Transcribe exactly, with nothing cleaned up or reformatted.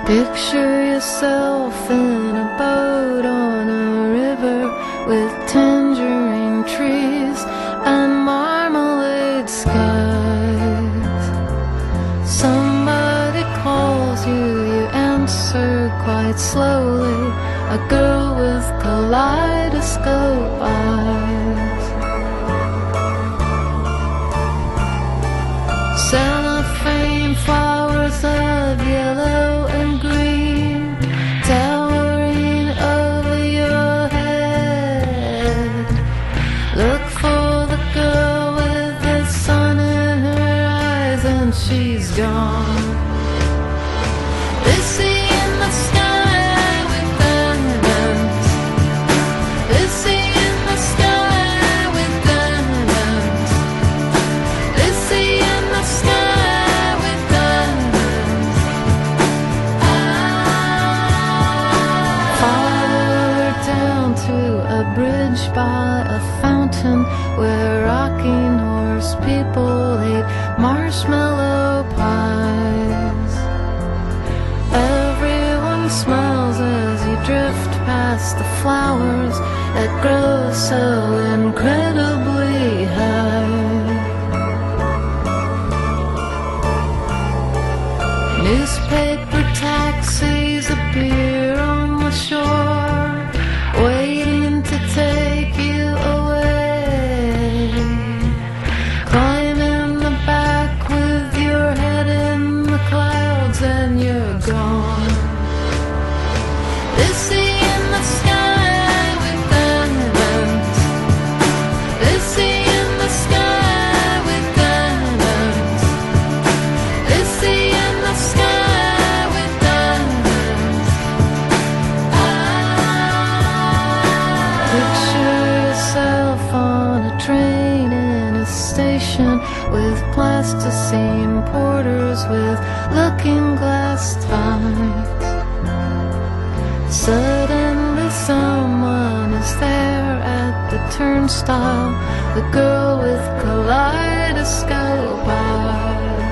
Picture yourself in a boat on a river with tangerine trees and marmalade skies. Somebody calls you, you answer quite slowly. A girl with kaleidoscope eyes. Cellophane flowers of yellow and green towering over your head. Look for the girl with the sun in her eyes and she's gone. Busy in the sky with diamonds. Busy in the sky with diamonds. Busy in the sky with diamonds. Followed down to a bridge by a fountain where rocking horse people ate marshmallow pies. Everyone smiles as you drift past the flowers that grow so incredibly high. Newspaper taxis appear on the shore, waiting to take you away. Climb in the back with your head in the clouds and you're gone. Busy in the sky with diamonds. Busy in the sky with diamonds. Busy in the sky with diamonds. Picture yourself on a train in a station with plasticine porters with looking glass ties. Suddenly someone is there at the turnstile, the girl with kaleidoscope eyes.